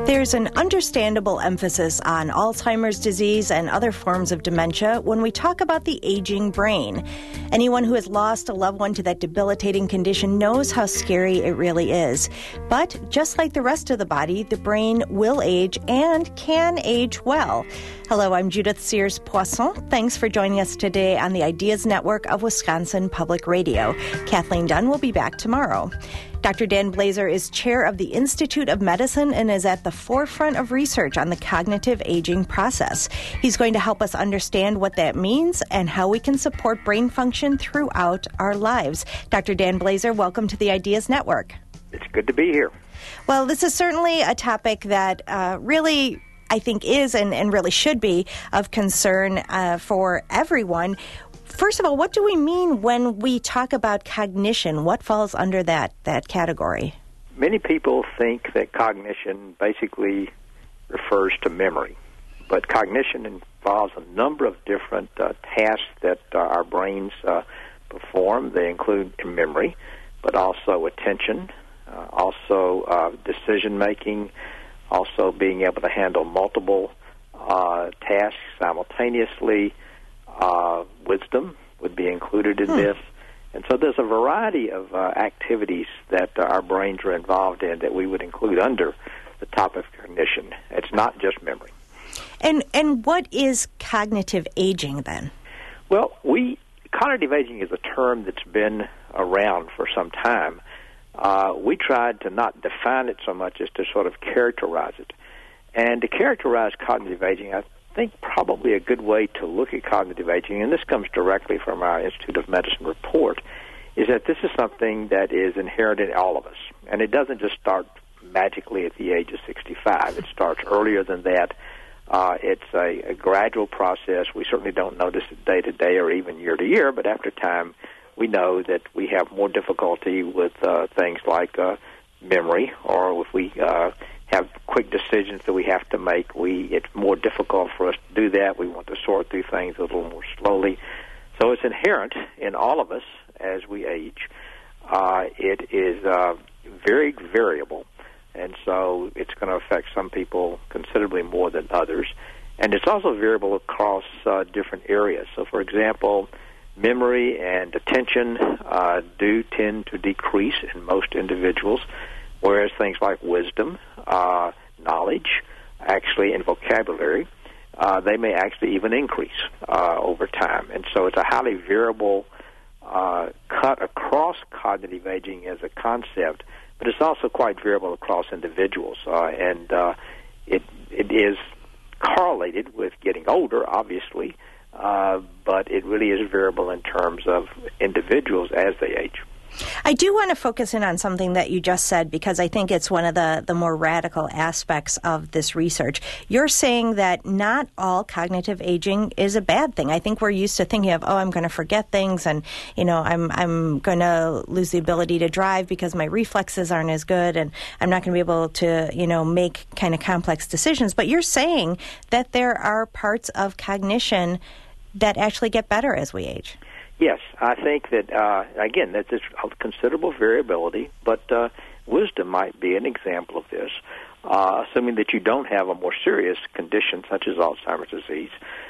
There's an understandable emphasis on Alzheimer's disease and other forms of dementia when we talk about the aging brain. Anyone who has lost a loved one to that debilitating condition knows how scary it really is. But just like the rest of the body, the brain will age and can age well. Hello, I'm Judith Sears-Poisson. Thanks for joining us today on the Ideas Network of Wisconsin Public Radio. Kathleen Dunn will be back tomorrow. Dr. Dan Blaser is chair of the Institute of Medicine and is at the forefront of research on the cognitive aging process. He's going to help us understand what that means and how we can support brain function throughout our lives. Dr. Dan Blaser, welcome to the Ideas Network. It's good to be here. Well, this is certainly a topic that really, I think, is and really should be of concern for everyone. First of all, what do we mean when we talk about cognition? What falls under that category? Many people think that cognition basically refers to memory, but cognition involves a number of different tasks that our brains perform. They include memory, but also attention, also decision-making, also being able to handle multiple tasks simultaneously. Wisdom would be included in this. And so there's a variety of activities that our brains are involved in that we would include under the topic of cognition. It's not just memory. And what is cognitive aging then? Well, cognitive aging is a term that's been around for some time. We tried to not define it so much as to sort of characterize it. And to characterize cognitive aging, I think probably a good way to look at cognitive aging, and this comes directly from our Institute of Medicine report, is that this is something that is inherent in all of us. And it doesn't just start magically at the age of 65. It starts earlier than that. It's a gradual process. We certainly don't notice it day to day or even year to year, but after time, we know that we have more difficulty with things like memory, or if we have quick decisions that we have to make, it's more difficult for us to do that. We want to sort through things a little more slowly. So it's inherent in all of us as we age. It is very variable, and so it's going to affect some people considerably more than others. And it's also variable across different areas. So, for example, memory and attention do tend to decrease in most individuals, whereas things like wisdom, knowledge, actually, and vocabulary, they may actually even increase over time. And so it's a highly variable cut across cognitive aging as a concept, but it's also quite variable across individuals. And it is correlated with getting older, obviously, but it really is variable in terms of individuals as they age. I do want to focus in on something that you just said, because I think it's one of the more radical aspects of this research. You're saying that not all cognitive aging is a bad thing. I think we're used to thinking of, I'm going to forget things, and I'm going to lose the ability to drive because my reflexes aren't as good, and I'm not going to be able to make kind of complex decisions. But you're saying that there are parts of cognition that actually get better as we age. Yes, I think that, again, that there's considerable variability, but wisdom might be an example of this, assuming that you don't have a more serious condition such as Alzheimer's disease.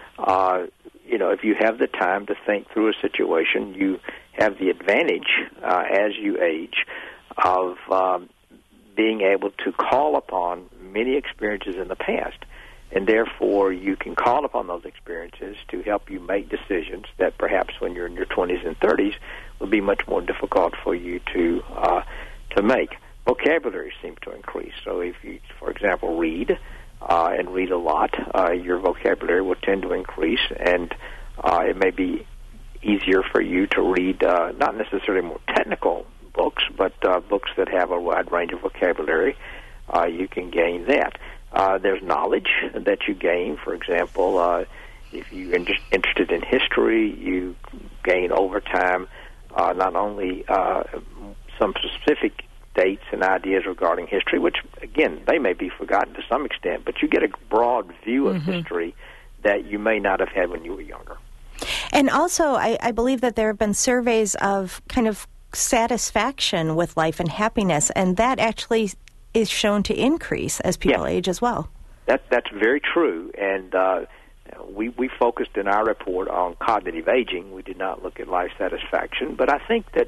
If you have the time to think through a situation, you have the advantage as you age of being able to call upon many experiences in the past. And therefore, you can call upon those experiences to help you make decisions that perhaps when you're in your 20s and 30s would be much more difficult for you to make. Vocabulary seems to increase. So if you, for example, read and read a lot, your vocabulary will tend to increase, and it may be easier for you to read not necessarily more technical books, but books that have a wide range of vocabulary. You can gain that. There's knowledge that you gain. For example, if you're interested in history, you gain over time not only some specific dates and ideas regarding history, which, again, they may be forgotten to some extent, but you get a broad view of history that you may not have had when you were younger. And also, I believe that there have been surveys of kind of satisfaction with life and happiness, and that actually is shown to increase as people age as well. That's very true, and we focused in our report on cognitive aging. We did not look at life satisfaction, but I think that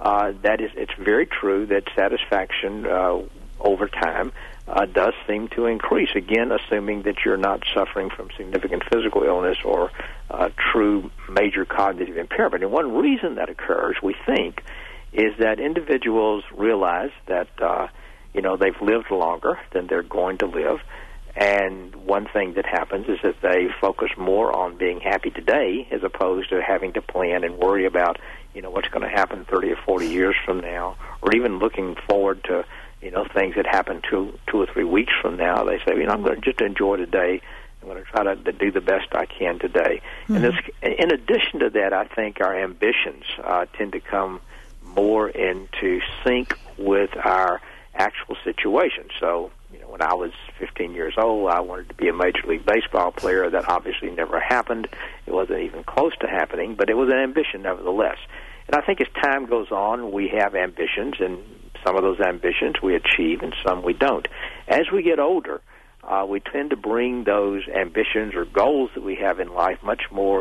it's very true that satisfaction over time does seem to increase, again, assuming that you're not suffering from significant physical illness or true major cognitive impairment. And one reason that occurs, we think, is that individuals realize that they've lived longer than they're going to live. And one thing that happens is that they focus more on being happy today as opposed to having to plan and worry about, what's going to happen 30 or 40 years from now, or even looking forward to, things that happen 2 or 3 weeks from now. They say, I'm going to just enjoy today. I'm going to try to do the best I can today. Mm-hmm. And in addition to that, I think our ambitions tend to come more into sync with our actual situation. So, when I was 15 years old, I wanted to be a Major League Baseball player. That obviously never happened. It wasn't even close to happening, but it was an ambition nevertheless. And I think as time goes on, we have ambitions, and some of those ambitions we achieve and some we don't. As we get older, we tend to bring those ambitions or goals that we have in life much more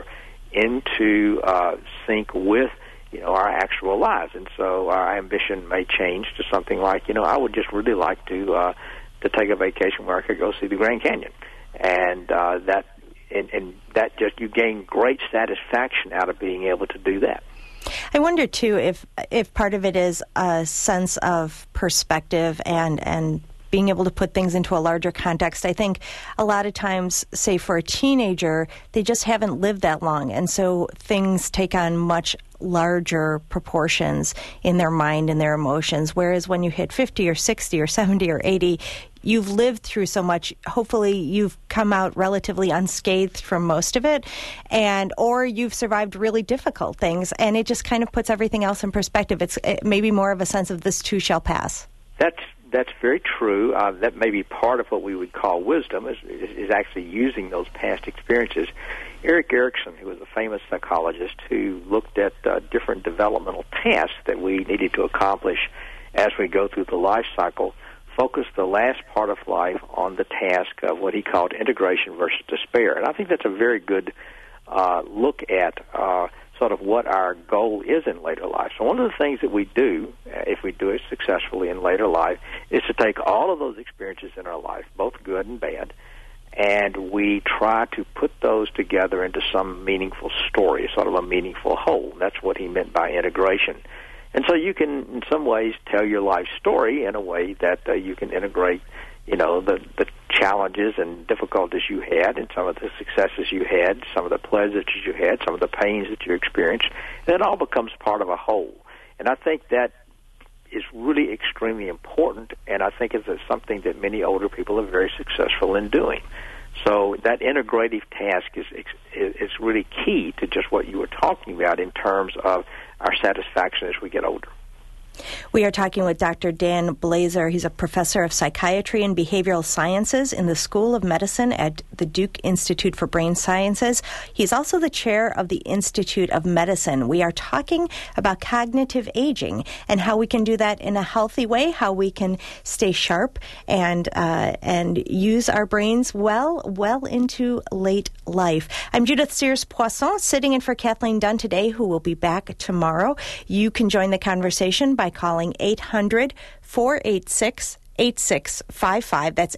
into sync with our actual lives. And so our ambition may change to something like, I would just really like to take a vacation where I could go see the Grand Canyon. And that just, you gain great satisfaction out of being able to do that. I wonder, too, if part of it is a sense of perspective and being able to put things into a larger context. I think a lot of times, say for a teenager, they just haven't lived that long, and so things take on much larger proportions in their mind and their emotions, whereas when you hit 50 or 60 or 70 or 80, you've lived through so much. Hopefully you've come out relatively unscathed from most of it, or you've survived really difficult things, and it just kind of puts everything else in perspective. It's maybe more of a sense of this too shall pass. That's very true. That may be part of what we would call wisdom, is actually using those past experiences. Erik Erikson, who was a famous psychologist who looked at different developmental tasks that we needed to accomplish as we go through the life cycle, focused the last part of life on the task of what he called integration versus despair. And I think that's a very good look at sort of what our goal is in later life. So one of the things that we do, if we do it successfully in later life, is to take all of those experiences in our life, both good and bad, and we try to put those together into some meaningful story, sort of a meaningful whole. That's what he meant by integration. And so you can, in some ways, tell your life story in a way that you can integrate, the challenges and difficulties you had and some of the successes you had, some of the pleasures you had, some of the pains that you experienced, and it all becomes part of a whole. And I think that is really extremely important, and I think it's something that many older people are very successful in doing. So that integrative task is really key to just what you were talking about in terms of our satisfaction as we get older. We are talking with Dr. Dan Blaser. He's a professor of psychiatry and behavioral sciences in the School of Medicine at the Duke Institute for Brain Sciences. He's also the chair of the Institute of Medicine. We are talking about cognitive aging and how we can do that in a healthy way, how we can stay sharp and use our brains well into late life. I'm Judith Sears-Poisson, sitting in for Kathleen Dunn today, who will be back tomorrow. You can join the conversation by calling 800-486-8655. That's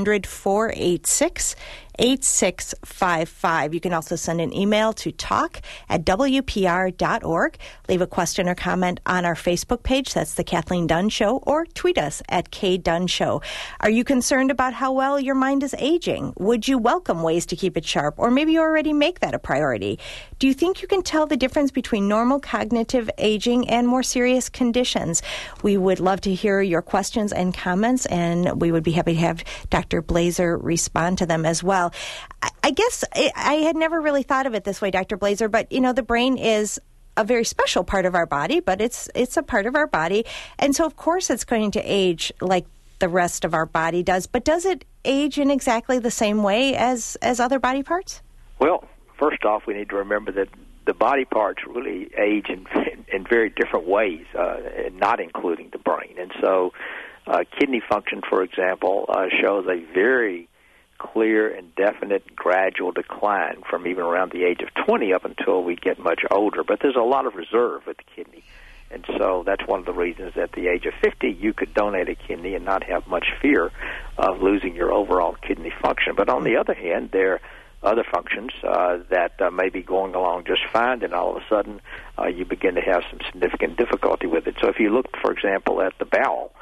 800-486-8655. You can also send an email to talk@wpr.org. Leave a question or comment on our Facebook page. That's The Kathleen Dunn Show. Or tweet us at @KDunnShow. Are you concerned about how well your mind is aging? Would you welcome ways to keep it sharp? Or maybe you already make that a priority. Do you think you can tell the difference between normal cognitive aging and more serious conditions? We would love to hear your questions and comments, and we would be happy to have Dr. Blaser respond to them as well. I guess I had never really thought of it this way, Dr. Blaser, but, the brain is a very special part of our body, but it's a part of our body. And so, of course, it's going to age like the rest of our body does. But does it age in exactly the same way as other body parts? Well, first off, we need to remember that the body parts really age in very different ways, not including the brain. And so Kidney function, for example, shows a very clear and definite gradual decline from even around the age of 20 up until we get much older. But there's a lot of reserve with the kidney. And so that's one of the reasons at the age of 50 you could donate a kidney and not have much fear of losing your overall kidney function. But on the other hand, there are other functions that may be going along just fine, and all of a sudden you begin to have some significant difficulty with it. So if you look, for example, at the bowel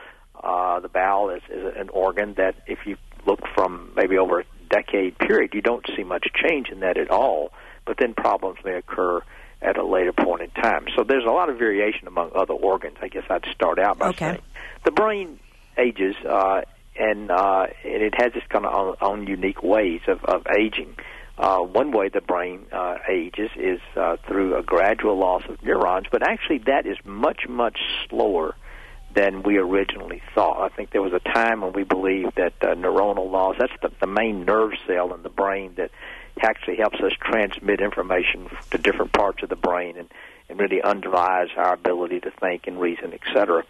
is an organ that if you look from maybe over a decade period, you don't see much change in that at all, but then problems may occur at a later point in time. So there's a lot of variation among other organs. I guess I'd start out by saying the brain ages, and it has its kind of own unique ways of aging. One way the brain ages is through a gradual loss of neurons, but actually that is much, much slower than we originally thought. I think there was a time when we believed that neuronal loss, that's the main nerve cell in the brain that actually helps us transmit information to different parts of the brain and really underlies our ability to think and reason, etc.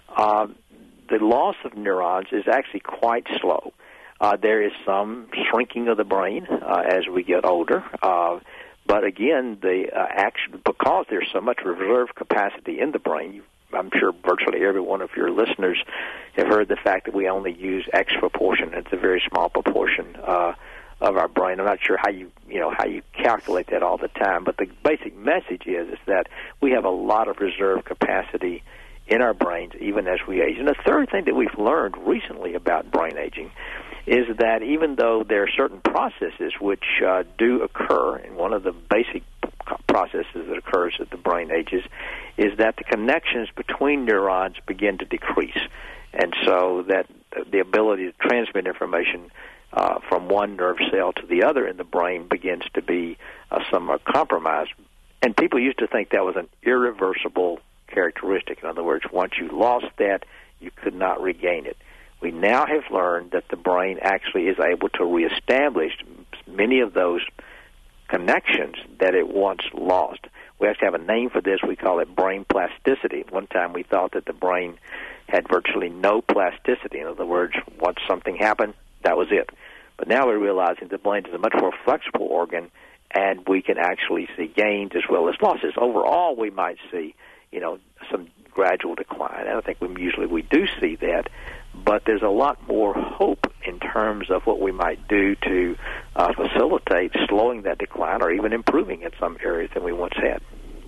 The loss of neurons is actually quite slow. There is some shrinking of the brain as we get older, but again, because there's so much reserve capacity in the brain, I'm sure virtually every one of your listeners have heard the fact that we only use X proportion. It's a very small proportion of our brain. I'm not sure how you calculate that all the time, but the basic message is that we have a lot of reserve capacity in our brains even as we age. And the third thing that we've learned recently about brain aging is that even though there are certain processes which do occur, and one of the basic processes that occurs as the brain ages is that the connections between neurons begin to decrease, and so that the ability to transmit information from one nerve cell to the other in the brain begins to be somewhat compromised. And people used to think that was an irreversible characteristic. In other words, once you lost that, you could not regain it. We now have learned that the brain actually is able to reestablish many of those connections that it once lost. We actually have a name for this. We call it brain plasticity. One time we thought that the brain had virtually no plasticity. In other words, once something happened, that was it. But now we're realizing the brain is a much more flexible organ, and we can actually see gains as well as losses. Overall, we might see, some gradual decline. And I think we do see that, but there's a lot more hope in terms of what we might do to facilitate slowing that decline or even improving in some areas than we once had.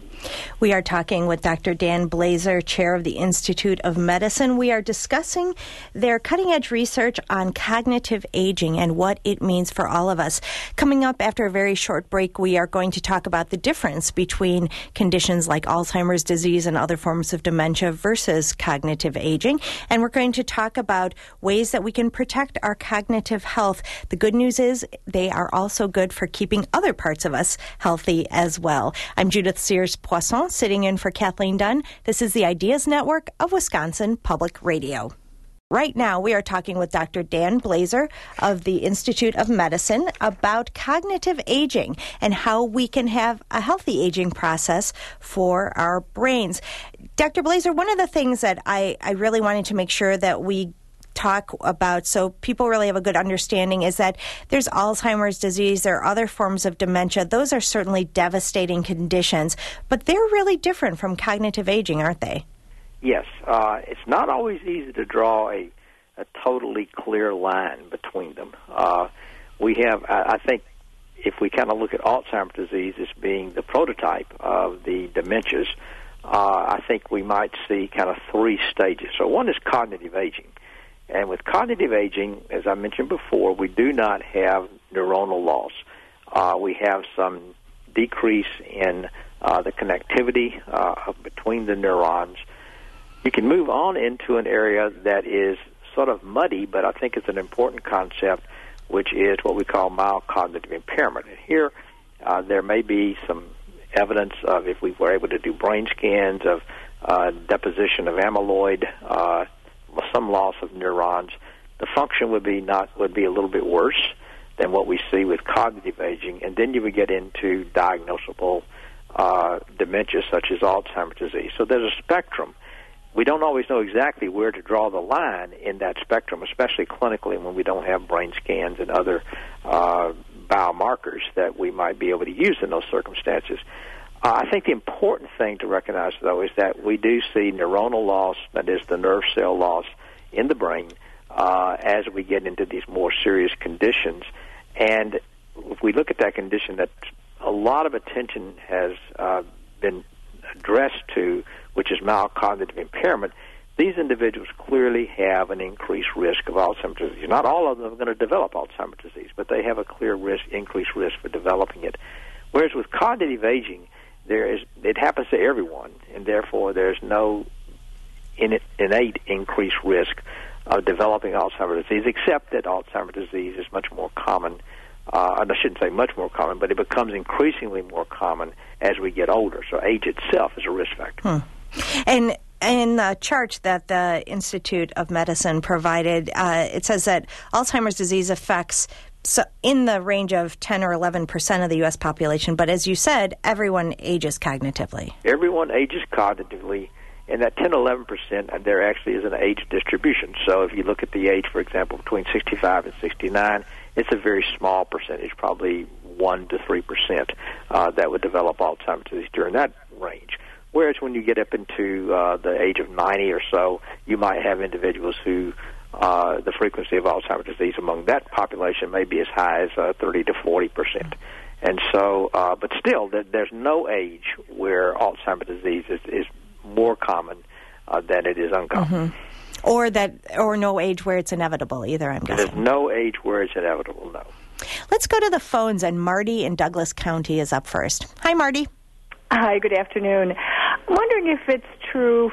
We are talking with Dr. Dan Blaser, chair of the Institute of Medicine. We are discussing their cutting-edge research on cognitive aging and what it means for all of us. Coming up after a very short break, we are going to talk about the difference between conditions like Alzheimer's disease and other forms of dementia versus cognitive aging. And we're going to talk about ways that we can protect our cognitive health. The good news is they are also good for keeping other parts of us healthy as well. I'm Judith Sears-Poisson, sitting in for Kathleen Dunn. This is the Ideas Network of Wisconsin Public Radio. Right now, we are talking with Dr. Dan Blaser of the Institute of Medicine about cognitive aging and how we can have a healthy aging process for our brains. Dr. Blaser, one of the things that I really wanted to make sure that we talk about so people really have a good understanding is that there's Alzheimer's disease, there are other forms of dementia. Those are certainly devastating conditions, but they're really different from cognitive aging, aren't they? Yes. It's not always easy to draw a totally clear line between them. We have, I think, if we kind of look at Alzheimer's disease as being the prototype of the dementias, I think we might see kind of three stages. So one is cognitive aging. And with cognitive aging, as I mentioned before, we do not have neuronal loss. We have some decrease in the connectivity between the neurons. You can move on into an area that is sort of muddy, but I think it's an important concept, which is what we call mild cognitive impairment. And here, there may be some evidence of, if we were able to do brain scans, of deposition of amyloid, some loss of neurons. The function would be a little bit worse than what we see with cognitive aging, and then you would get into diagnosable dementia such as Alzheimer's disease. So there's a spectrum. we don't always know exactly where to draw the line in that spectrum, especially clinically when we don't have brain scans and other biomarkers that we might be able to use in those circumstances. I think the important thing to recognize, though, is that we do see neuronal loss, that is the nerve cell loss in the brain, as we get into these more serious conditions. And if we look at that condition, that a lot of attention has been addressed to, which is mild cognitive impairment, these individuals clearly have an increased risk of Alzheimer's disease. Not all of them are going to develop Alzheimer's disease, but they have a clear increased risk for developing it. Whereas with cognitive aging, it happens to everyone, and therefore there's no innate increased risk of developing Alzheimer's disease, except that Alzheimer's disease is much more common. I shouldn't say much more common, but it becomes increasingly more common as we get older. So age itself is a risk factor. And in the chart that the Institute of Medicine provided, it says that Alzheimer's disease affects in the range of 10 or 11% of the U.S. population. But as you said, everyone ages cognitively. Everyone ages cognitively. And that 10 11%, there actually is an age distribution. So if you look at the age, for example, between 65 and 69, it's a very small percentage, probably 1 to 3% that would develop Alzheimer's disease during that range. Whereas when you get up into the age of 90 or so, you might have individuals who the frequency of Alzheimer's disease among that population may be as high as 30 to 40%. And so, but still, there's no age where Alzheimer's disease is more common than it is uncommon. Or no age where it's inevitable either, I'm guessing. There's no age where it's inevitable, no. Let's go to the phones, and Marty in Douglas County is up first. Hi, Marty. Hi, good afternoon. I'm wondering if it's true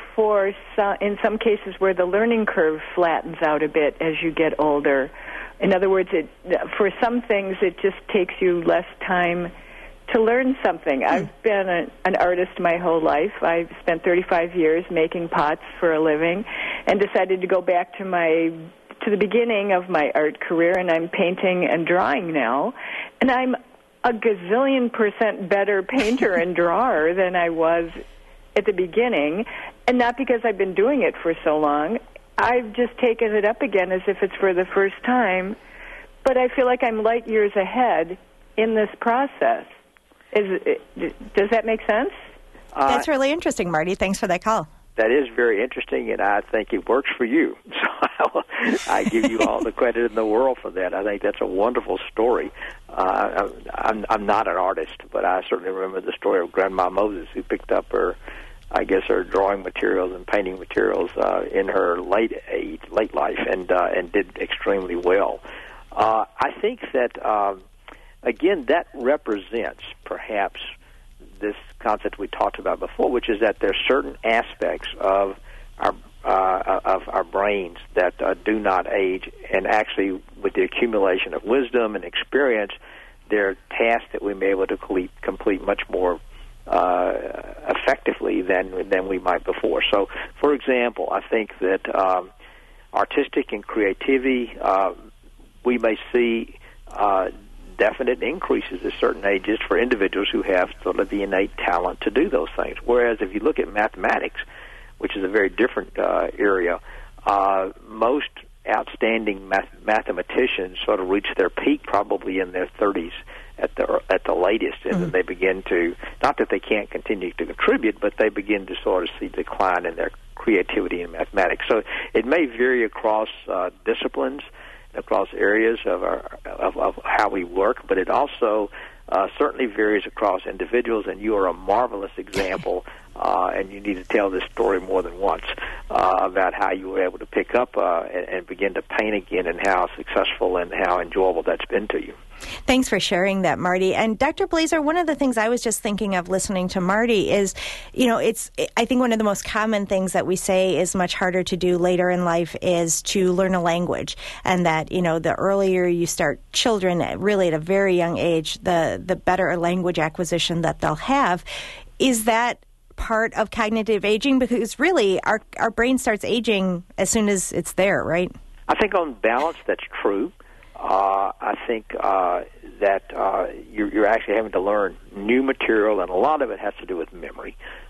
in some cases where the learning curve flattens out a bit as you get older. In other words, for some things, it just takes you less time to learn something. I've been an artist my whole life. I've spent 35 years making pots for a living and decided to go back to the beginning of my art career, and I'm painting and drawing now. And I'm a gazillion% better painter and drawer than I was at the beginning, and not because I've been doing it for so long. I've just taken it up again as if it's for the first time, but I feel like I'm light years ahead in this process. Does that make sense? That's really interesting, Marty. Thanks for that call. That is very interesting, and I think it works for you. So I give you all the credit in the world for that. I think that's a wonderful story. I'm not an artist, but I certainly remember the story of Grandma Moses, who picked up her drawing materials and painting materials in her late life and did extremely well. I think that, again, that represents perhaps this concept we talked about before, which is that there's certain aspects of our brains that do not age, and actually with the accumulation of wisdom and experience, there are tasks that we may be able to complete much more effectively than we might before. So, for example, I think that artistic and creativity, we may see definite increases at certain ages for individuals who have sort of the innate talent to do those things. Whereas if you look at mathematics, which is a very different area, most outstanding mathematicians sort of reach their peak probably in their 30s at the latest, and then they begin to, not that they can't continue to contribute, but they begin to sort of see decline in their creativity in mathematics. So it may vary across disciplines, across areas of how we work, but it also certainly varies across individuals, and you are a marvelous example, and you need to tell this story more than once about how you were able to pick up and begin to paint again, and how successful and how enjoyable that's been to you. Thanks for sharing that, Marty. And Dr. Blaser, one of the things I was just thinking of listening to Marty is, I think one of the most common things that we say is much harder to do later in life is to learn a language. And that, the earlier you start children, really at a very young age, the better language acquisition that they'll have. Is that part of cognitive aging? Because really, our brain starts aging as soon as it's there, right? I think on balance, that's true. I think that you're actually having to learn new material, and a lot of it has to do with memory.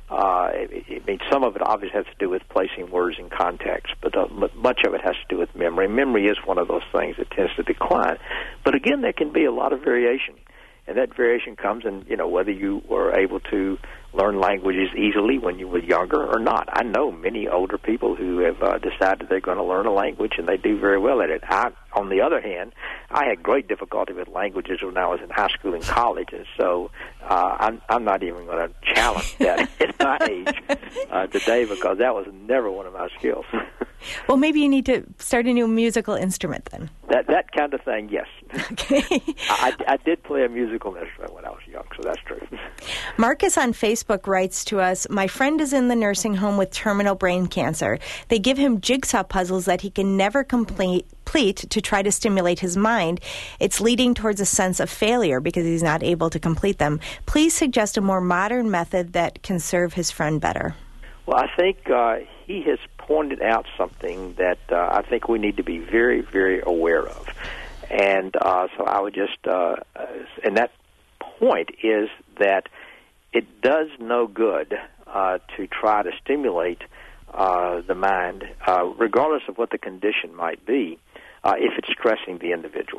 Some of it obviously has to do with placing words in context, but much of it has to do with memory. Memory is one of those things that tends to decline. But again, there can be a lot of variation. And that variation comes in, whether you were able to learn languages easily when you were younger or not. I know many older people who have decided they're going to learn a language, and they do very well at it. On the other hand, I had great difficulty with languages when I was in high school and college, and so I'm not even going to challenge that at my age today, because that was never one of my skills. Well, maybe you need to start a new musical instrument then. That kind of thing, yes. Okay. I did play a musical instrument when I was young, so that's true. Marcus on Facebook writes to us, "My friend is in the nursing home with terminal brain cancer. They give him jigsaw puzzles that he can never complete to try to stimulate his mind. It's leading towards a sense of failure because he's not able to complete them. Please suggest a more modern method that can serve his friend better." Well, I think he has pointed out something that I think we need to be very, very aware of. And so I would just, and that point is that it does no good to try to stimulate the mind, regardless of what the condition might be, if it's stressing the individual.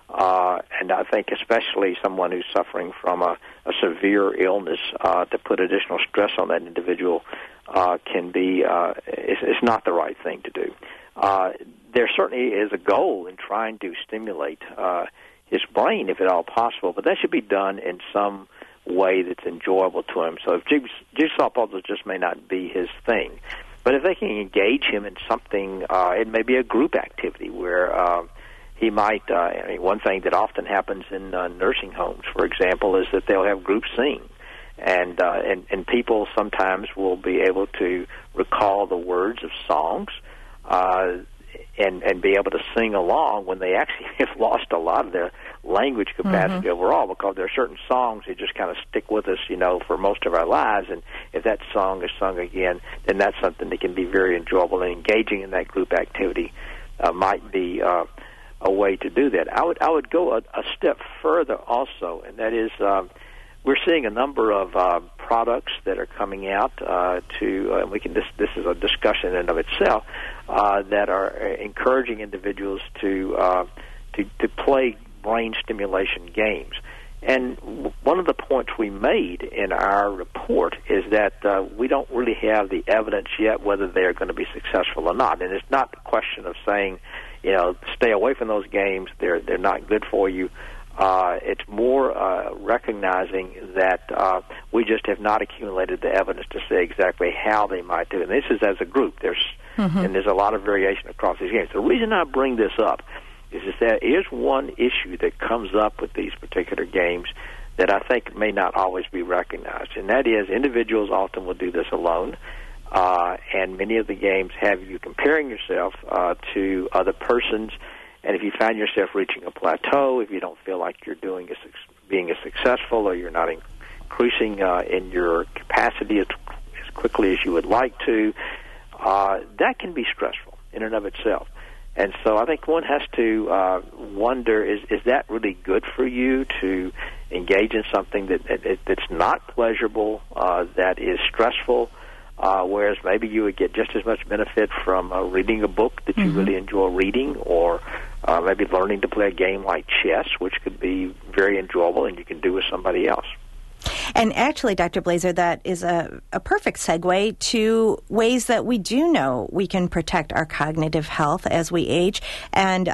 And I think especially someone who's suffering from a severe illness, to put additional stress on that individual can be, it's not the right thing to do. There certainly is a goal in trying to stimulate his brain, if at all possible, but that should be done in some way that's enjoyable to him. So if jigsaw puzzles just may not be his thing, but if they can engage him in something, it may be a group activity where he might, one thing that often happens in nursing homes, for example, is that they'll have groups sing. And people sometimes will be able to recall the words of songs and be able to sing along when they actually have lost a lot of their language capacity overall, because there are certain songs that just kind of stick with us, for most of our lives. And if that song is sung again, then that's something that can be very enjoyable, and engaging in that group activity might be a way to do that. I would go a step further also, and that is we're seeing a number of products that are coming out this is a discussion in and of itself, that are encouraging individuals to play brain stimulation games. And one of the points we made in our report is that we don't really have the evidence yet whether they are going to be successful or not. And it's not a question of saying, stay away from those games, they're not good for you. It's more recognizing that we just have not accumulated the evidence to say exactly how they might do it. And this is as a group. And there's a lot of variation across these games. The reason I bring this up is that there is one issue that comes up with these particular games that I think may not always be recognized, and that is individuals often will do this alone, and many of the games have you comparing yourself to other persons. And if you find yourself reaching a plateau, if you don't feel like you're being as successful, or you're not increasing in your capacity as quickly as you would like to, that can be stressful in and of itself. And so I think one has to wonder, is that really good for you to engage in something that's not pleasurable, that is stressful, whereas maybe you would get just as much benefit from reading a book that you really enjoy reading, or maybe learning to play a game like chess, which could be very enjoyable and you can do with somebody else. And actually, Dr. Blaser, that is a perfect segue to ways that we do know we can protect our cognitive health as we age. And,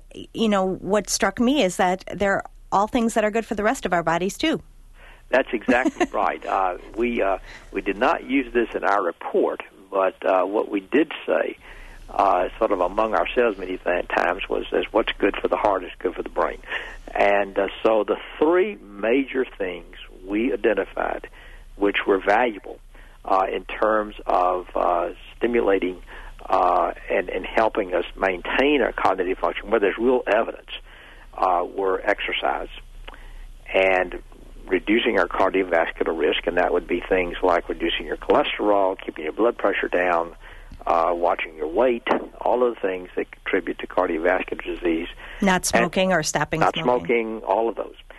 what struck me is that they're all things that are good for the rest of our bodies, too. That's exactly right. We did not use this in our report, but what we did say, sort of among ourselves many times, was what's good for the heart is good for the brain. And so the three major things we identified which were valuable in terms of stimulating and helping us maintain our cognitive function, where there's real evidence, were exercise and reducing our cardiovascular risk, and that would be things like reducing your cholesterol, keeping your blood pressure down, watching your weight, all of the things that contribute to cardiovascular disease. Not smoking or stopping not smoking. Not smoking, all of those.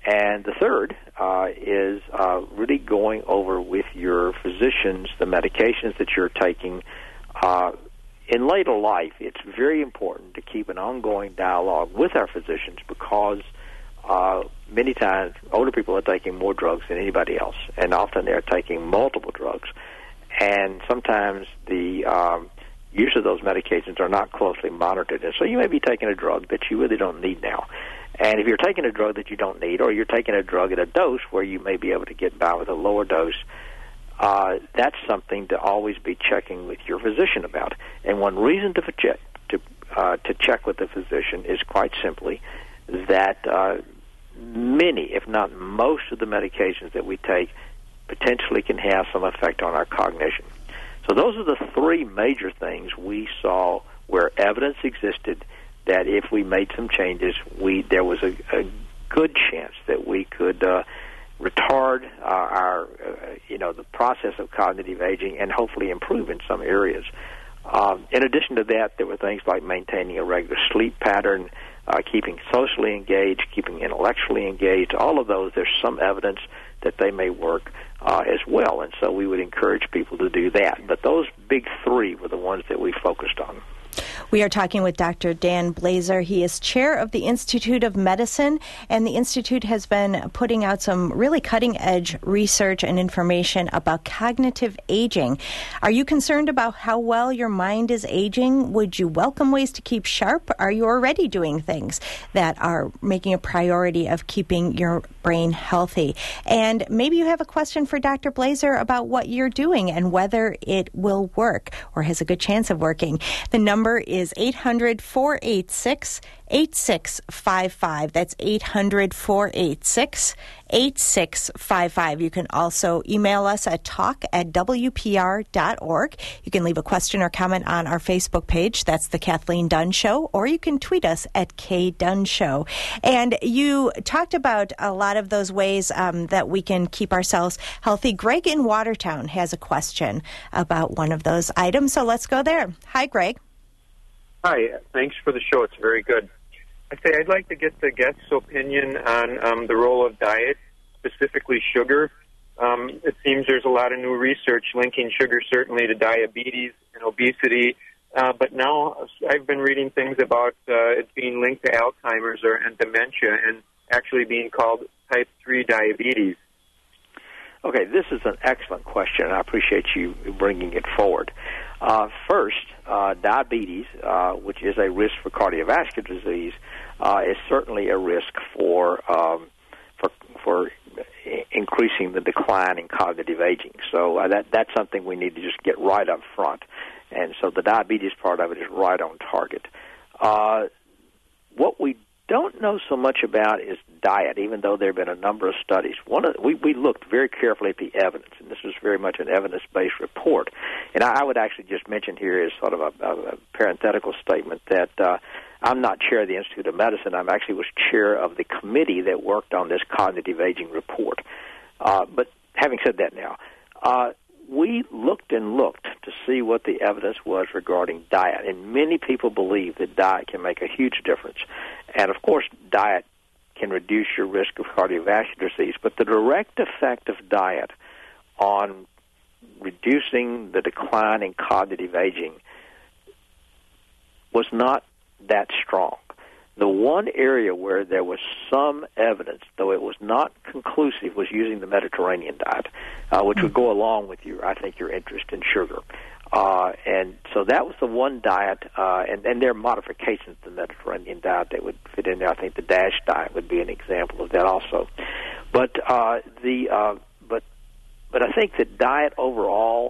And the third is really going over with your physicians the medications that you're taking. In later life, it's very important to keep an ongoing dialogue with our physicians because many times older people are taking more drugs than anybody else, and often they're taking multiple drugs. And sometimes the use of those medications are not closely monitored. And so you may be taking a drug that you really don't need now. And if you're taking a drug that you don't need, or you're taking a drug at a dose where you may be able to get by with a lower dose, that's something to always be checking with your physician about. And one reason to check with the physician is quite simply that many, if not most, of the medications that we take potentially can have some effect on our cognition. So those are the three major things we saw where evidence existed that if we made some changes, there was a good chance that we could retard the process of cognitive aging and hopefully improve in some areas. In addition to that, there were things like maintaining a regular sleep pattern, keeping socially engaged, keeping intellectually engaged. All of those, there's some evidence that they may work as well, and so we would encourage people to do that. But those big three were the ones that we focused on. We are talking with Dr. Dan Blaser. He is chair of the Institute of Medicine, and the Institute has been putting out some really cutting-edge research and information about cognitive aging. Are you concerned about how well your mind is aging? Would you welcome ways to keep sharp? Are you already doing things that are making a priority of keeping your brain healthy? And maybe you have a question for Dr. Blaser about what you're doing and whether it will work or has a good chance of working. The number is 800-486-8655. That's 800-486-8655. You can also email us at talk@wpr.org. You can leave a question or comment on our Facebook page. That's The Kathleen Dunn Show. Or you can tweet us at KDunn And you talked about a lot of those ways that we can keep ourselves healthy. Greg in Watertown has a question about one of those items. So let's go there. Hi, Greg. Hi, thanks for the show. It's very good. I'd like to get the guest's opinion on the role of diet, specifically sugar. It seems there's a lot of new research linking sugar certainly to diabetes and obesity, but now I've been reading things about it being linked to Alzheimer's and dementia and actually being called type 3 diabetes. Okay, this is an excellent question, and I appreciate you bringing it forward. First, diabetes, which is a risk for cardiovascular disease, is certainly a risk for increasing the decline in cognitive aging. So that's something we need to just get right up front. And so the diabetes part of it is right on target. What we don't know so much about is diet, even though there have been a number of studies. We looked very carefully at the evidence, and this was very much an evidence-based report. And I would actually just mention here as sort of a parenthetical statement that I'm not chair of the Institute of Medicine. I actually was chair of the committee that worked on this cognitive aging report. But having said that now, we looked and looked to see what the evidence was regarding diet, and many people believe that diet can make a huge difference. And, of course, diet can reduce your risk of cardiovascular disease, but the direct effect of diet on reducing the decline in cognitive aging was not that strong. The one area where there was some evidence, though it was not conclusive, was using the Mediterranean diet, which would go along with your interest in sugar. And so that was the one diet, and there are modifications to the Mediterranean diet that would fit in there. I think the DASH diet would be an example of that also. But I think that diet overall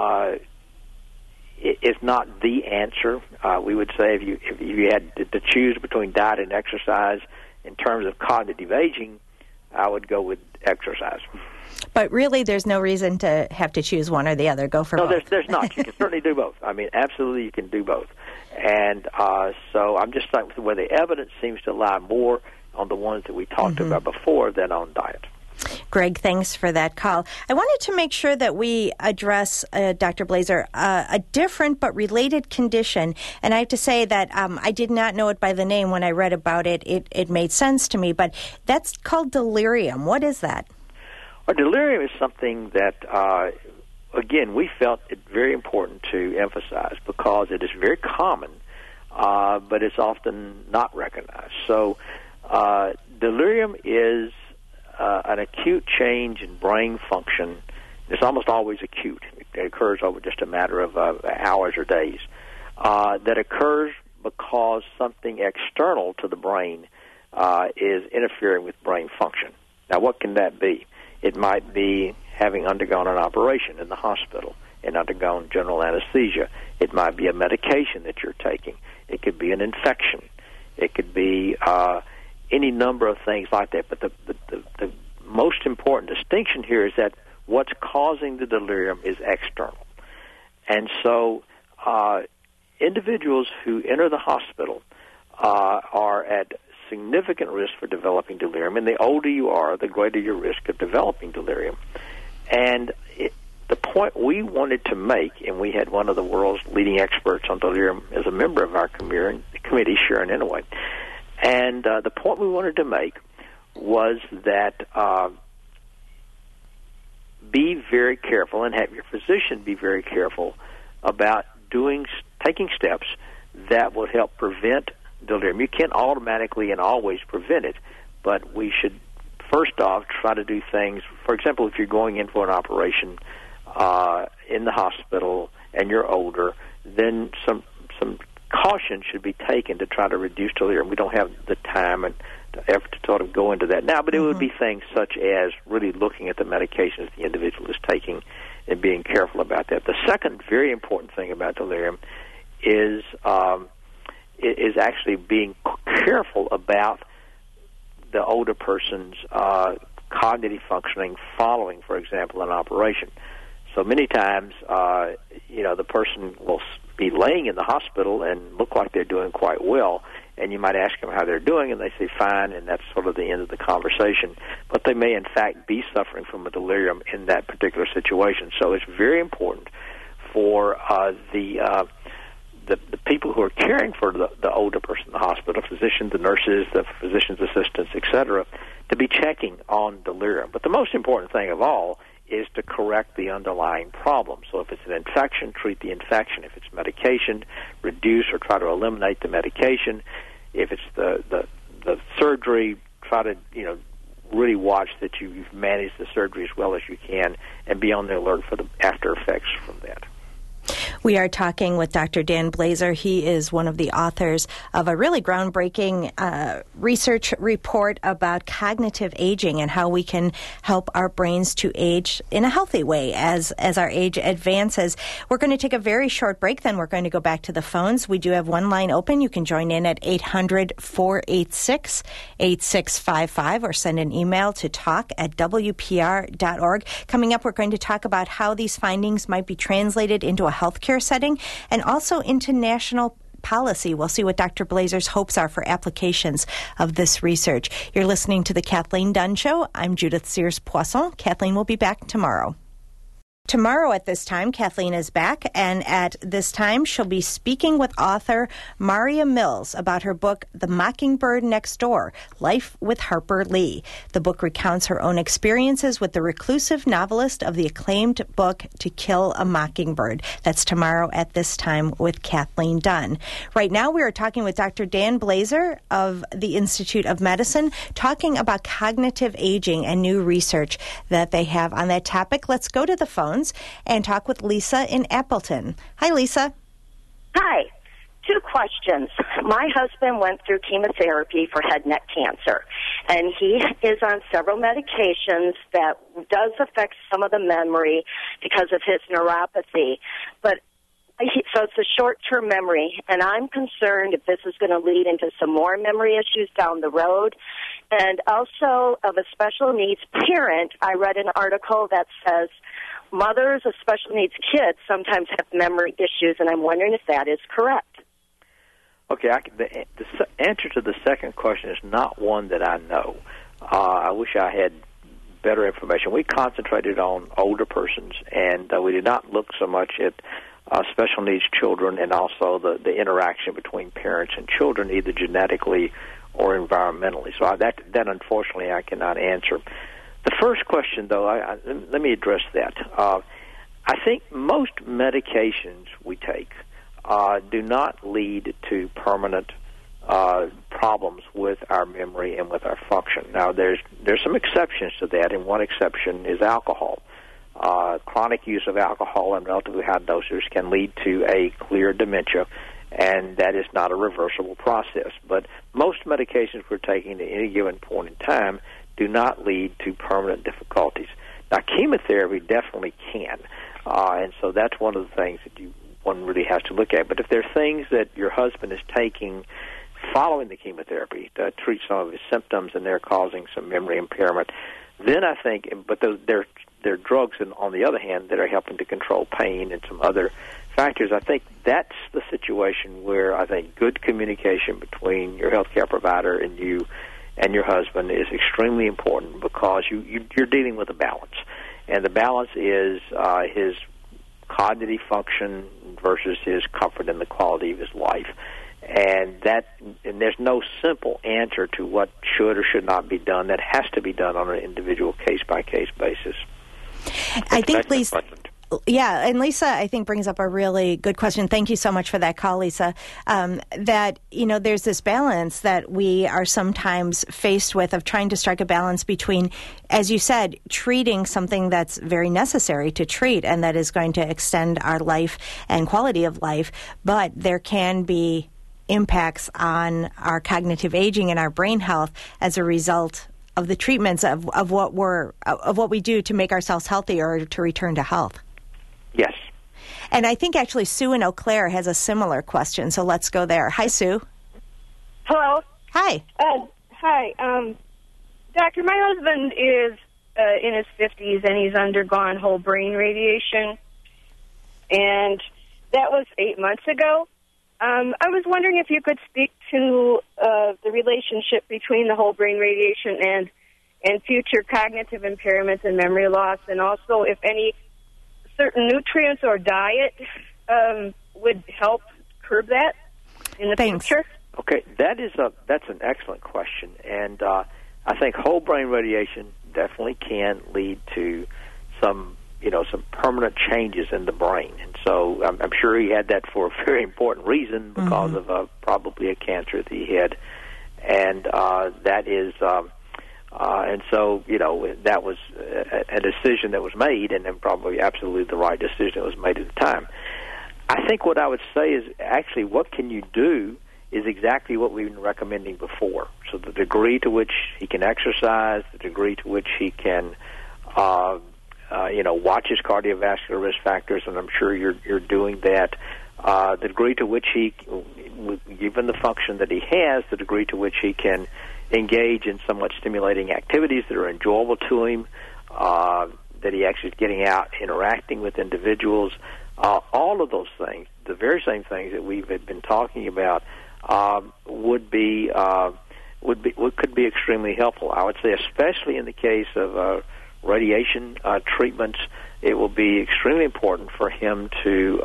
is not the answer. We would say if you had to choose between diet and exercise in terms of cognitive aging, I would go with exercise. But really, there's no reason to have to choose one or the other. Go for both. No, there's not. You can certainly do both. I mean, absolutely, you can do both. And so I'm just saying where the evidence seems to lie more on the ones that we talked about before than on diet. Greg, thanks for that call. I wanted to make sure that we address, Dr. Blaser, a different but related condition. And I have to say that I did not know it by the name when I read about it. It made sense to me, but that's called delirium. What is that? Well, delirium is something that, again, we felt it very important to emphasize because it is very common, but it's often not recognized. So delirium is an acute change in brain function. It's almost always acute. It occurs over just a matter of hours or days. That occurs because something external to the brain is interfering with brain function. Now, what can that be? It might be having undergone an operation in the hospital and undergone general anesthesia. It might be a medication that you're taking. It could be an infection. It could be any number of things like that. But the most important distinction here is that what's causing the delirium is external. And so individuals who enter the hospital are at significant risk for developing delirium, and the older you are, the greater your risk of developing delirium. And the point we wanted to make, and we had one of the world's leading experts on delirium as a member of our committee, Sharon Inouye, and the point we wanted to make was that be very careful and have your physician be very careful about taking steps that will help prevent delirium. You can't automatically and always prevent it, but we should first off try to do things. For example, if you're going in for an operation in the hospital and you're older, then some caution should be taken to try to reduce delirium. We don't have the time and the effort to sort of go into that now, but it would be things such as really looking at the medications the individual is taking and being careful about that. The second very important thing about delirium is actually being careful about the older person's cognitive functioning following, for example, an operation. So many times, the person will be laying in the hospital and look like they're doing quite well, and you might ask them how they're doing, and they say fine, and that's sort of the end of the conversation. But they may, in fact, be suffering from a delirium in that particular situation. So it's very important for the people who are caring for the older person in the hospital, physicians, the nurses, the physician's assistants, etc., to be checking on delirium. But the most important thing of all is to correct the underlying problem. So if it's an infection, treat the infection. If it's medication, reduce or try to eliminate the medication. If it's the surgery, try to really watch that you've managed the surgery as well as you can and be on the alert for the after effects from that. We are talking with Dr. Dan Blaser. He is one of the authors of a really groundbreaking research report about cognitive aging and how we can help our brains to age in a healthy way as our age advances. We're going to take a very short break, then we're going to go back to the phones. We do have one line open. You can join in at 800-486-8655 or send an email to talk@wpr.org. Coming up, we're going to talk about how these findings might be translated into a healthcare setting and also into national policy. We'll see what Dr. Blaser's hopes are for applications of this research. You're listening to The Kathleen Dunn Show. I'm Judith Sears-Poisson. Kathleen will be back tomorrow. Tomorrow at this time, Kathleen is back, and at this time, she'll be speaking with author Maria Mills about her book, The Mockingbird Next Door, Life with Harper Lee. The book recounts her own experiences with the reclusive novelist of the acclaimed book, To Kill a Mockingbird. That's tomorrow at this time with Kathleen Dunn. Right now, we are talking with Dr. Dan Blaser of the Institute of Medicine, talking about cognitive aging and new research that they have on that topic. Let's go to the phone and talk with Lisa in Appleton. Hi, Lisa. Hi. 2 questions. My husband went through chemotherapy for head and neck cancer, and he is on several medications that does affect some of the memory because of his neuropathy. So it's a short-term memory, and I'm concerned if this is going to lead into some more memory issues down the road. And also, of a special needs parent, I read an article that says mothers of special needs kids sometimes have memory issues, and I'm wondering if that is correct. Okay, the answer to the second question is not one that I know. I wish I had better information. We concentrated on older persons, and we did not look so much at special needs children and also the interaction between parents and children, either genetically or environmentally. So that unfortunately I cannot answer. The first question, though, let me address that. I think most medications we take do not lead to permanent problems with our memory and with our function. Now, there's some exceptions to that, and one exception is alcohol. Chronic use of alcohol in relatively high doses can lead to a clear dementia, and that is not a reversible process. But most medications we're taking at any given point in time do not lead to permanent difficulties. Now, chemotherapy definitely can, and so that's one of the things that one really has to look at. But if there are things that your husband is taking following the chemotherapy to treat some of his symptoms and they're causing some memory impairment, then I think, but there are drugs, on the other hand, that are helping to control pain and some other factors. I think that's the situation where I think good communication between your healthcare provider and you and your husband is extremely important, because you're dealing with a balance. And the balance is his cognitive function versus his comfort and the quality of his life. And there's no simple answer to what should or should not be done. That has to be done on an individual case-by-case basis. I think, Lisa, yeah, and Lisa, I think, brings up a really good question. Thank you so much for that call, Lisa. That, there's this balance that we are sometimes faced with of trying to strike a balance between, as you said, treating something that's very necessary to treat and that is going to extend our life and quality of life, but there can be impacts on our cognitive aging and our brain health as a result of the treatments of what we do to make ourselves healthy or to return to health. Yes. And I think actually Sue in Eau Claire has a similar question, so let's go there. Hi, Sue. Hello. Hi. Hi. Doctor, my husband is in his 50s, and he's undergone whole brain radiation, and that was 8 months ago. I was wondering if you could speak to the relationship between the whole brain radiation and future cognitive impairments and memory loss, and also if any certain nutrients or diet would help curb that in the future. Okay, that's an excellent question, and I think whole brain radiation definitely can lead to some permanent changes in the brain. And so I'm sure he had that for a very important reason, because of probably a cancer that he had. And that is, and so, that was a decision that was made, and then probably absolutely the right decision that was made at the time. I think what I would say is actually what can you do is exactly what we've been recommending before. So the degree to which he can exercise, the degree to which he can watch his cardiovascular risk factors, and I'm sure you're doing that. The degree to which he, given the function that he has, the degree to which he can engage in somewhat stimulating activities that are enjoyable to him, that he actually is getting out, interacting with individuals, all of those things, the very same things that we've been talking about, could be extremely helpful. I would say, especially in the case of radiation treatments, it will be extremely important for him to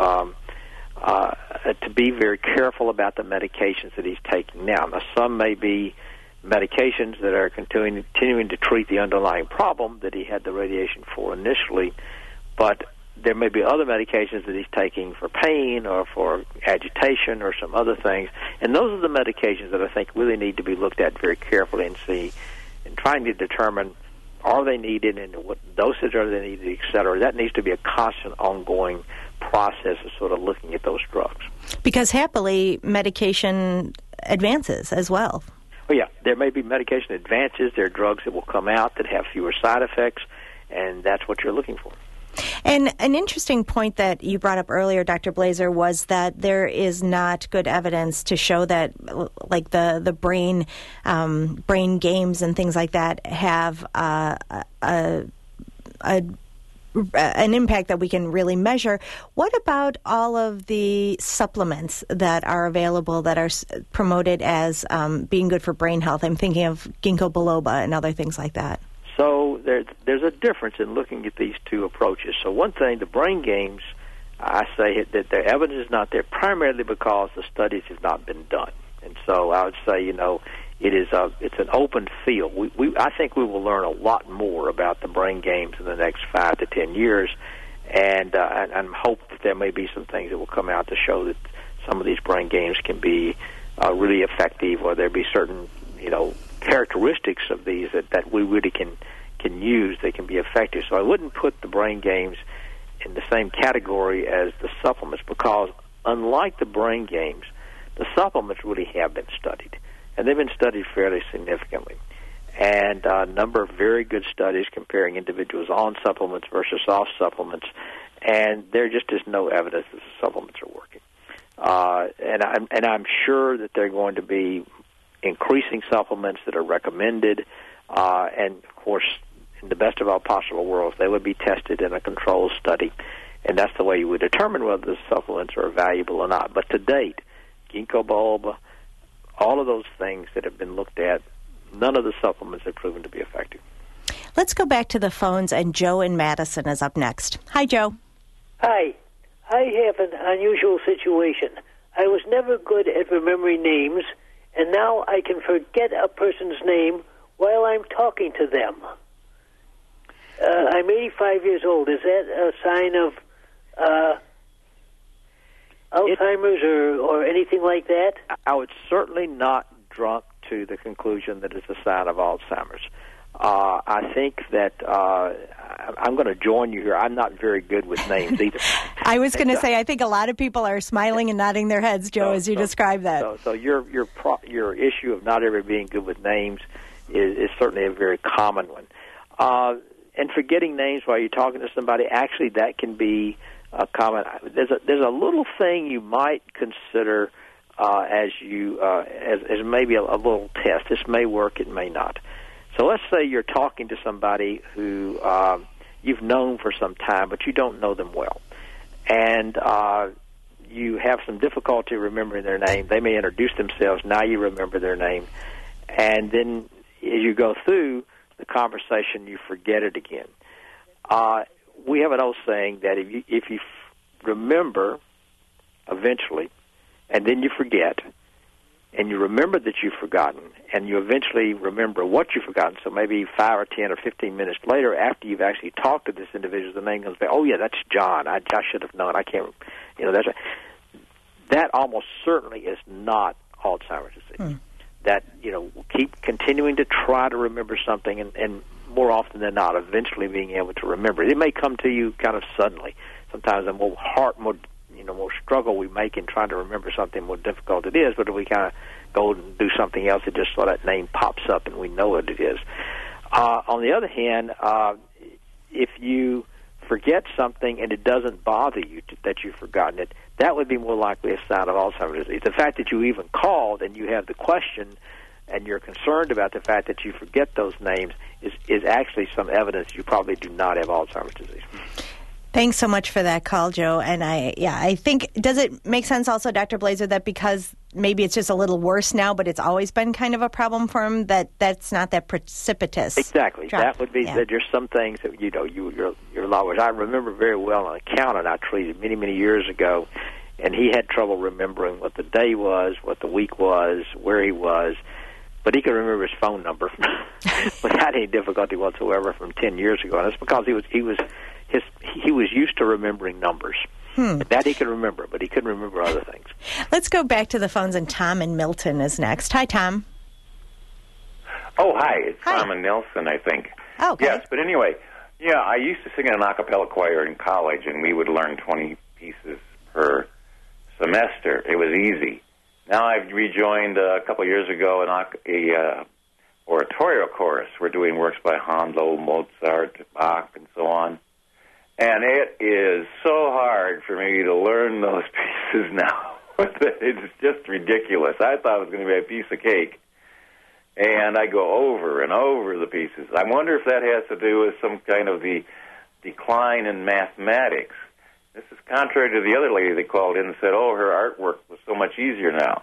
be very careful about the medications that he's taking now. Now, some may be medications that are continuing to treat the underlying problem that he had the radiation for initially, but there may be other medications that he's taking for pain or for agitation or some other things, and those are the medications that I think really need to be looked at very carefully and trying to determine, are they needed and what dosage are they needed, et cetera. That needs to be a constant, ongoing process of sort of looking at those drugs. Because happily, medication advances as well. Well, yeah, there may be medication advances. There are drugs that will come out that have fewer side effects, and that's what you're looking for. And an interesting point that you brought up earlier, Dr. Blaser, was that there is not good evidence to show that, like the brain games and things like that have an impact that we can really measure. What about all of the supplements that are available that are promoted as being good for brain health? I'm thinking of ginkgo biloba and other things like that. So there's a difference in looking at these two approaches. So one thing, the brain games, I say that the evidence is not there primarily because the studies have not been done. And so I would say, it's an open field. I think we will learn a lot more about the brain games in the next 5 to 10 years, and I hope that there may be some things that will come out to show that some of these brain games can be really effective, or there be certain, characteristics of these that we really can use. They can be effective. So I wouldn't put the brain games in the same category as the supplements, because unlike the brain games, the supplements really have been studied, and they've been studied fairly significantly. And a number of very good studies comparing individuals on supplements versus off supplements, and there just is no evidence that the supplements are working. And I'm sure that they're going to be increasing supplements that are recommended, and of course, in the best of all possible worlds, they would be tested in a controlled study, and that's the way you would determine whether the supplements are valuable or not. But to date, ginkgo biloba, all of those things that have been looked at, none of the supplements have proven to be effective. Let's go back to the phones, and Joe in Madison is up next. Hi, Joe. Hi. I have an unusual situation. I was never good at remembering names, and now I can forget a person's name while I'm talking to them. I'm 85 years old. Is that a sign of Alzheimer's or anything like that? I would certainly not jump to the conclusion that it's a sign of Alzheimer's. I think that I'm going to join you here. I'm not very good with names either. I was going to say, I think a lot of people are smiling and nodding their heads, Joe, as you describe that. So your issue of not ever being good with names is certainly a very common one. And forgetting names while you're talking to somebody, actually, that can be common. There's a little thing you might consider as maybe a little test. This may work, it may not. So let's say you're talking to somebody who you've known for some time, but you don't know them well, and you have some difficulty remembering their name. They may introduce themselves. Now you remember their name, and then as you go through the conversation, you forget it again. We have an old saying that if you remember eventually, and then you forget, and you remember that you've forgotten, and you eventually remember what you've forgotten, so maybe 5 or 10 or 15 minutes later, after you've actually talked to this individual, the name comes back, oh, yeah, that's John. I should have known. I can't, that almost certainly is not Alzheimer's disease. That, keep continuing to try to remember something, and more often than not, eventually being able to remember it. It may come to you kind of suddenly. Sometimes the more struggle we make in trying to remember something, more difficult it is. But if we kind of go and do something else, it just so that name pops up and we know what it is. On the other hand, if you forget something and it doesn't bother you that you've forgotten it, that would be more likely a sign of Alzheimer's disease. The fact that you even called and you have the question and you're concerned about the fact that you forget those names is actually some evidence you probably do not have Alzheimer's disease. Thanks so much for that call, Joe. And I think, does it make sense also, Dr. Blaser, that because maybe it's just a little worse now, but it's always been kind of a problem for him, that's not that precipitous? Exactly. Drop. That would be, that there's some things that, your lawyers. I remember very well an accountant I treated many, many years ago, and he had trouble remembering what the day was, what the week was, where he was, but he could remember his phone number without any difficulty whatsoever from 10 years ago. And it's because he was used to remembering numbers. That he could remember, but he couldn't remember other things. Let's go back to the phones, and Tom in Milton is next. Hi, Tom. Oh, hi. It's Tom and Nelson, I think. Oh, okay. Yes, but anyway, I used to sing in an a cappella choir in college, and we would learn 20 pieces per semester. It was easy. Now I've rejoined a couple of years ago an oratorio chorus. We're doing works by Handel, Mozart, Bach, and so on. And it is so hard for me to learn those pieces now. It's just ridiculous. I thought it was going to be a piece of cake. And I go over and over the pieces. I wonder if that has to do with some kind of the decline in mathematics. This is contrary to the other lady that called in and said, her artwork was so much easier now.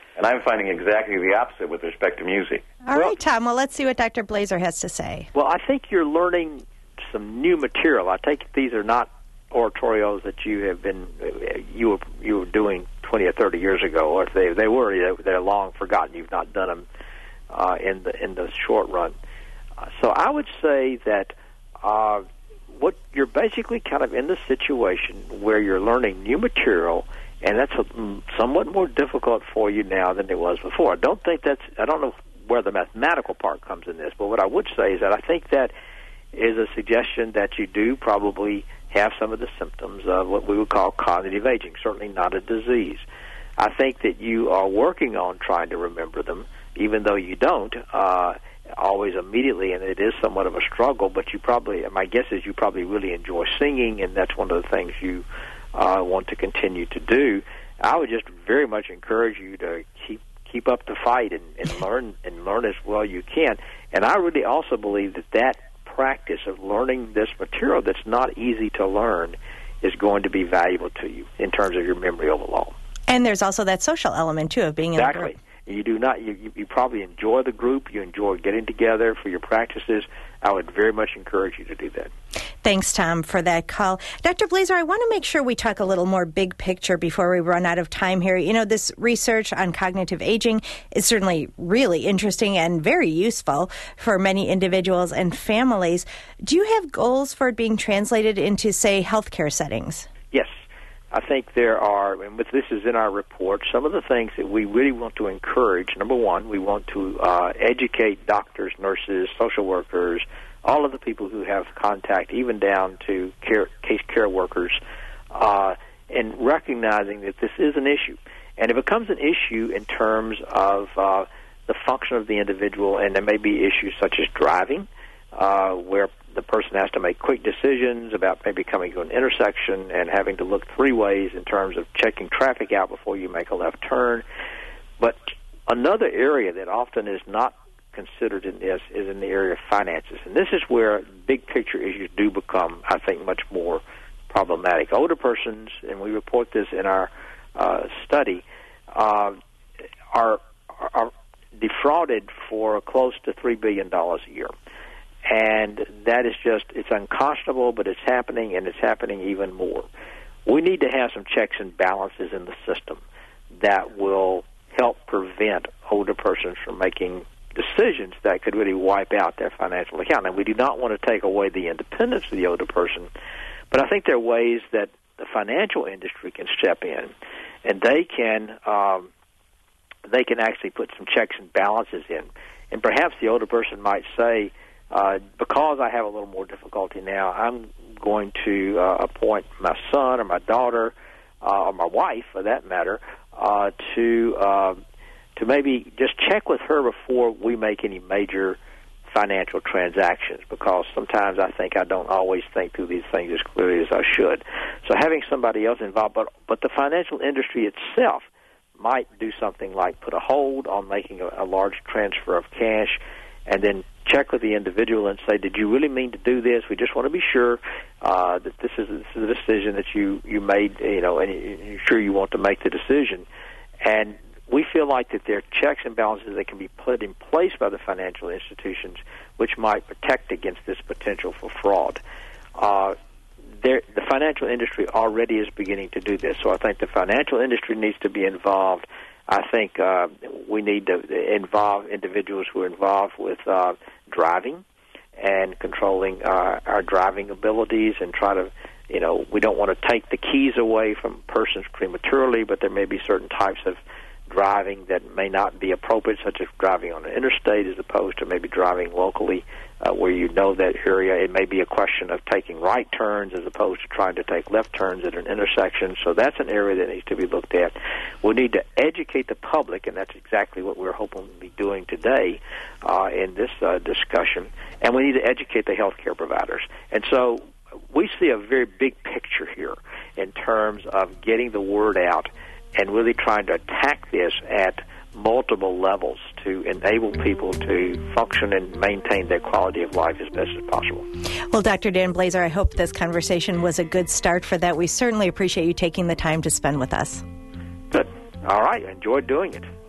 And I'm finding exactly the opposite with respect to music. All right, Tom. Well, let's see what Dr. Blazer has to say. Well, I think you're learning some new material. I take it these are not oratorios that you have been you were doing 20 or 30 years ago, or if they were, they're long forgotten. You've not done them in the short run. So I would say that what you're basically kind of in the situation where you're learning new material, and that's somewhat more difficult for you now than it was before. I don't know where the mathematical part comes in this, but what I would say is that I think that is a suggestion that you do probably have some of the symptoms of what we would call cognitive aging, certainly not a disease. I think that you are working on trying to remember them, even though you don't always immediately, and it is somewhat of a struggle, but my guess is you probably really enjoy singing, and that's one of the things you want to continue to do. I would just very much encourage you to keep up the fight and learn as well you can. And I really also believe that practice of learning this material that's not easy to learn is going to be valuable to you in terms of your memory overall. And there's also that social element, too, of being in a group. You do not. You probably enjoy the group. You enjoy getting together for your practices. I would very much encourage you to do that. Thanks, Tom, for that call. Dr. Blazer, I want to make sure we talk a little more big picture before we run out of time here. You know, this research on cognitive aging is certainly really interesting and very useful for many individuals and families. Do you have goals for it being translated into, say, healthcare settings? Yes. I think there are, and this is in our report, some of the things that we really want to encourage. Number one, we want to educate doctors, nurses, social workers, all of the people who have contact, even down to case care workers, and recognizing that this is an issue. And it becomes an issue in terms of the function of the individual, and there may be issues such as driving, where the person has to make quick decisions about maybe coming to an intersection and having to look three ways in terms of checking traffic out before you make a left turn. But another area that often is not considered in this is in the area of finances. And this is where big picture issues do become, I think, much more problematic. Older persons, and we report this in our study, are defrauded for close to $3 billion a year. And that is it's unconscionable, but it's happening, and it's happening even more. We need to have some checks and balances in the system that will help prevent older persons from making decisions that could really wipe out their financial account. And we do not want to take away the independence of the older person, but I think there are ways that the financial industry can step in, and they can actually put some checks and balances in. And perhaps the older person might say, because I have a little more difficulty now, I'm going to appoint my son or my daughter or my wife, for that matter, to maybe just check with her before we make any major financial transactions, because sometimes I think I don't always think through these things as clearly as I should. So having somebody else involved, but the financial industry itself might do something like put a hold on making a large transfer of cash, and then check with the individual and say, did you really mean to do this? We just want to be sure that this is a decision that you made, and you're sure you want to make the decision. And we feel like that there are checks and balances that can be put in place by the financial institutions which might protect against this potential for fraud. The financial industry already is beginning to do this, so I think the financial industry needs to be involved. I think we need to involve individuals who are involved with driving and controlling our driving abilities, and try to, we don't want to take the keys away from persons prematurely, but there may be certain types of driving that may not be appropriate, such as driving on an interstate as opposed to maybe driving locally where you know that area. It may be a question of taking right turns as opposed to trying to take left turns at an intersection. So that's an area that needs to be looked at. We need to educate the public, and that's exactly what we're hoping to be doing today in this discussion. And we need to educate the healthcare providers. And so we see a very big picture here in terms of getting the word out and really trying to attack this at multiple levels to enable people to function and maintain their quality of life as best as possible. Well, Dr. Dan Blazer, I hope this conversation was a good start for that. We certainly appreciate you taking the time to spend with us. Good. All right. I enjoyed doing it.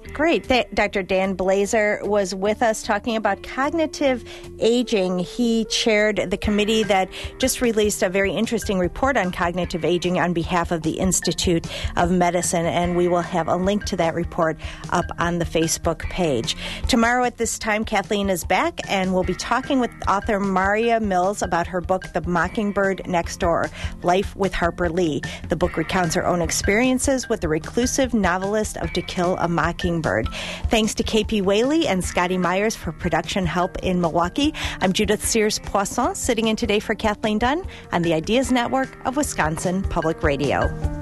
Great. Dr. Dan Blaser was with us talking about cognitive aging. He chaired the committee that just released a very interesting report on cognitive aging on behalf of the Institute of Medicine, and we will have a link to that report up on the Facebook page. Tomorrow at this time, Kathleen is back, and we'll be talking with author Maria Mills about her book, The Mockingbird Next Door, Life with Harper Lee. The book recounts her own experiences with the reclusive novelist of To Kill a Mockingbird. Thanks to KP Whaley and Scotty Myers for production help in Milwaukee. I'm Judith Sears-Poisson, sitting in today for Kathleen Dunn on the Ideas Network of Wisconsin Public Radio.